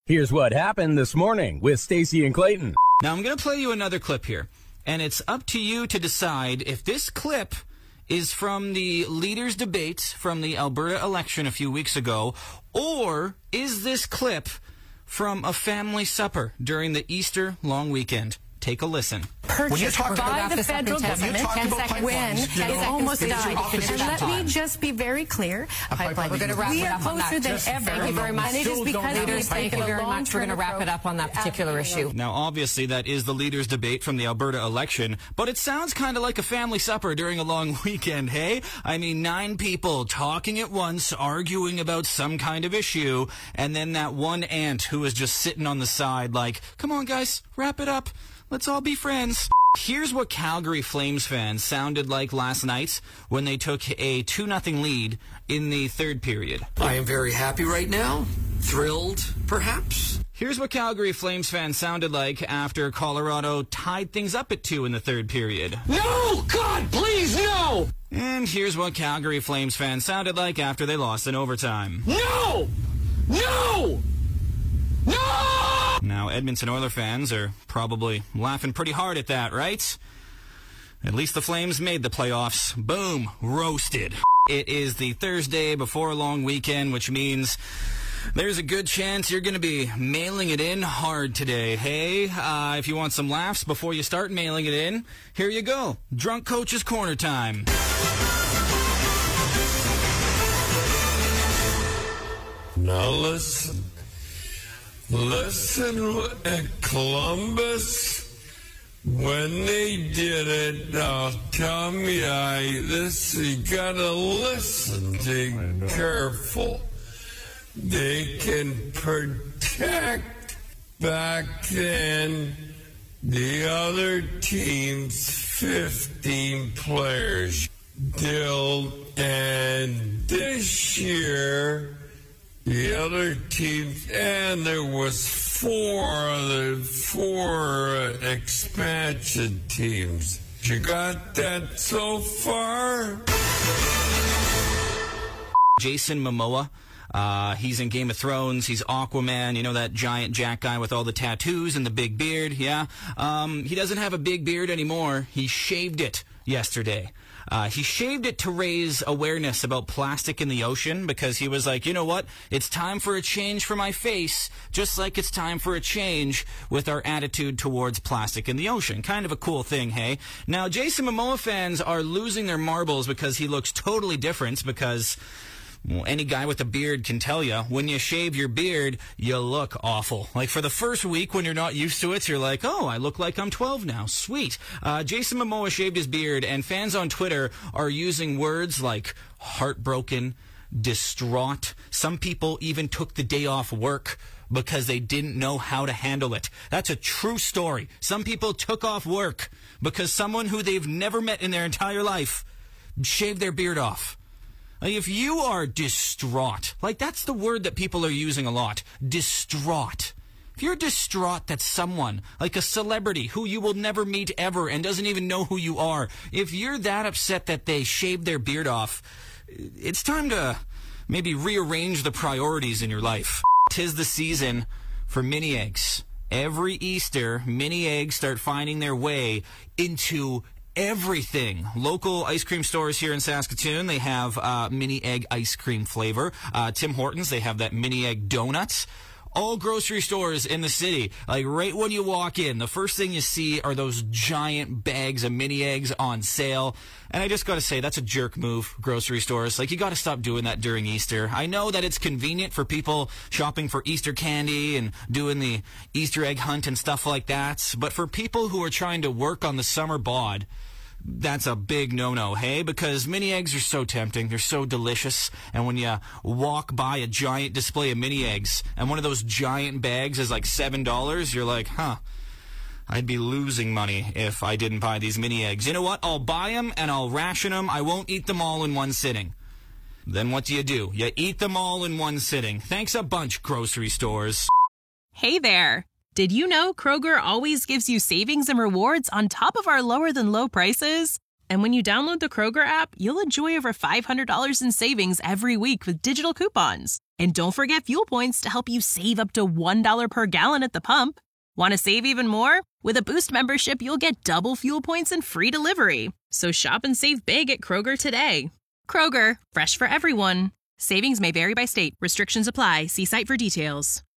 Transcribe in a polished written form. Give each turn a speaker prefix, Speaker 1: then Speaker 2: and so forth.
Speaker 1: Here's what happened this morning with Stacey and Clayton.
Speaker 2: Now, I'm going to play you another clip here, and it's up to you to decide if this clip is from the leaders' debate from the Alberta election a few weeks ago, or is this clip from a family supper during the Easter long weekend. Take a listen.
Speaker 3: Purchased by the federal government when it's almost died. And let me just be very clear. We are closer than ever.
Speaker 4: Thank you very much.
Speaker 3: And it is because we've taken a long-term
Speaker 4: We're going to wrap it up on that particular issue.
Speaker 2: Now, obviously, that is the leaders' debate from the Alberta election, but it sounds kind of like a family supper during a long weekend, hey? I mean, 9 people talking at once, arguing about some kind of issue, and then that one aunt who is just sitting on the side like, come on, guys, wrap it up. Let's all be friends. Here's what Calgary Flames fans sounded like last night when they took a 2-0 lead in the third period.
Speaker 5: I am very happy right now. Thrilled, perhaps.
Speaker 2: Here's what Calgary Flames fans sounded like after Colorado tied things up at 2 in the third period.
Speaker 5: No! God, please, no!
Speaker 2: And here's what Calgary Flames fans sounded like after they lost in overtime.
Speaker 5: No! No! No!
Speaker 2: Now, Edmonton Oilers fans are probably laughing pretty hard at that, right? At least the Flames made the playoffs. Boom. Roasted. It is the Thursday before a long weekend, which means there's a good chance you're going to be mailing it in hard today. Hey, if you want some laughs before you start mailing it in, here you go. Drunk Coach's Corner time.
Speaker 6: Now listen. Listen at Columbus. When they did it, now tell me you gotta listen to careful. They can protect back then the other team's 15 players. And this year, the other teams, and there was 4 expansion teams. You got that so far?
Speaker 2: Jason Momoa. He's in Game of Thrones. He's Aquaman. You know that giant Jack guy with all the tattoos and the big beard? Yeah. He doesn't have a big beard anymore. He shaved it yesterday. He shaved it to raise awareness about plastic in the ocean because he was like, you know what? It's time for a change for my face, just like it's time for a change with our attitude towards plastic in the ocean. Kind of a cool thing, hey? Now, Jason Momoa fans are losing their marbles because he looks totally different because... well, any guy with a beard can tell you, when you shave your beard, you look awful. Like, for the first week when you're not used to it, you're like, oh, I look like I'm 12 now. Sweet. Jason Momoa shaved his beard, and fans on Twitter are using words like heartbroken, distraught. Some people even took the day off work because they didn't know how to handle it. That's a true story. Some people took off work because someone who they've never met in their entire life shaved their beard off. Like, if you are distraught, like, that's the word that people are using a lot, distraught. If you're distraught that someone, like a celebrity who you will never meet ever and doesn't even know who you are, if you're that upset that they shaved their beard off, it's time to maybe rearrange the priorities in your life. 'Tis the season for mini eggs. Every Easter, mini eggs start finding their way into everything. Local ice cream stores here in Saskatoon, they have mini egg ice cream flavor. Tim Hortons, they have that mini egg donuts. All grocery stores in the city, like right when you walk in, the first thing you see are those giant bags of mini eggs on sale. And I just got to say, that's a jerk move, grocery stores. Like, you got to stop doing that during Easter. I know that it's convenient for people shopping for Easter candy and doing the Easter egg hunt and stuff like that. But for people who are trying to work on the summer bod, that's a big no-no, hey? Because mini eggs are so tempting. They're so delicious. And when you walk by a giant display of mini eggs and one of those giant bags is like $7, you're like, huh, I'd be losing money if I didn't buy these mini eggs. You know what? I'll buy them and I'll ration them. I won't eat them all in one sitting. Then what do? You eat them all in one sitting. Thanks a bunch, grocery stores.
Speaker 7: Hey there. Did you know Kroger always gives you savings and rewards on top of our lower-than-low prices? And when you download the Kroger app, you'll enjoy over $500 in savings every week with digital coupons. And don't forget fuel points to help you save up to $1 per gallon at the pump. Want to save even more? With a Boost membership, you'll get double fuel points and free delivery. So shop and save big at Kroger today. Kroger, fresh for everyone. Savings may vary by state. Restrictions apply. See site for details.